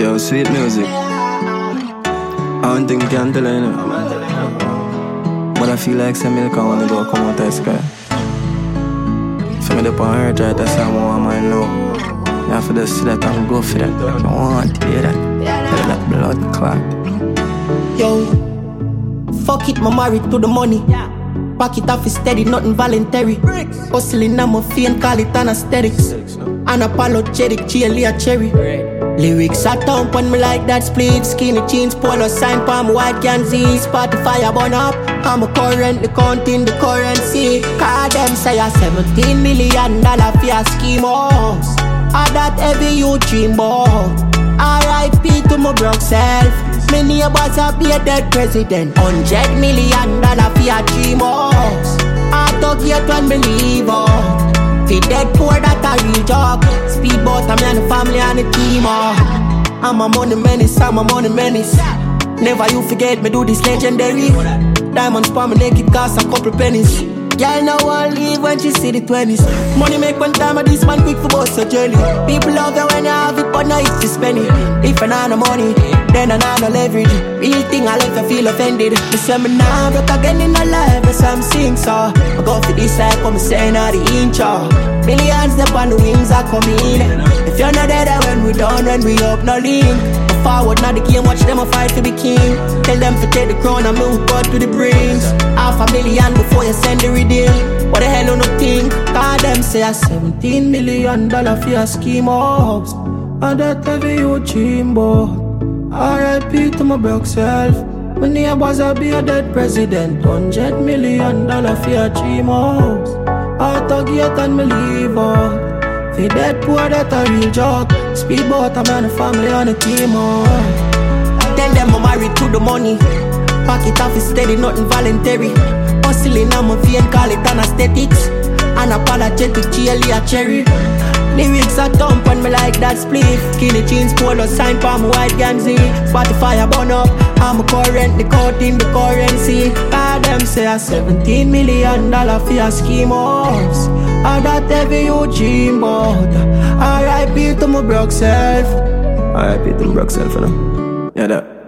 Yo, sweet music. I don't think you can tell you know. But I feel like some milk when they go come out of the sky. For me, the power right, that's how I want my know. You have to just see that and go for that. I want to hear that. Tell that blood clot. Yo, fuck it, my married to the money. Pack it off is steady, nothing voluntary. Hustling, I'm a fiend, call it anesthetics. Unapologetic, cheerleader cherry. Lyrics are thump on me like that split. Skinny jeans, polo sign, palm white can see. Spotify I burn up. I'm a currently counting the currency. Cause them say a $17 million for a scheme house. All that heavy you dream about. R.I.P. to my broke self. My neighbors have be a dead president. $100 million for a dream house. I talk yet when me leave out. The dead poor that a real job. Speedboat, I'm and the family and the team. I'm a money menace, I'm a money menace. Never you forget me do this legendary. Diamonds palm me naked cost a couple pennies. Girl now won't leave when she see the 20s. Money make one time of this man quick for boss so jelly. People love you when you have it but now it's to spend it. If I not no money, then I not no leverage. Real thing I left you feel offended. Me say me nah broke again in a life, me say I'm sing so I go for this like I'm saying all the intro. Millions up on the wings are coming. If you're not there when we done, when we up no link. Forward now the game, watch them a fight to be king. Tell them to take the crown and move God to the brains. $500,000 before you send the redeem. What the hell you no think? Cause them say a $17 million for a scheme house. And that heavy you dream about. R.I.P. to my broke self. When the was a be a dead president. $100 million for a dream house. I talk yet and me leave out. For dead poor that a real joke. Speedboat, I'm and the family on the team. Tell them I'm married to the money. Pack it off is steady, nothing voluntary. Hustling, I'm a vein, call it anesthetics. Unapologetic, cheerleader cherry. Lyrics are thump on me like that split. Skinny jeans, polo sign, palm white ganzi. Spotify I burn up. I'm a currently counting the currency. Cause them say a $17 million for a scheme house. All that heavy you dream about. R.I.P. to my broke self. R.I.P. to my broke self, you know. Yeah, that.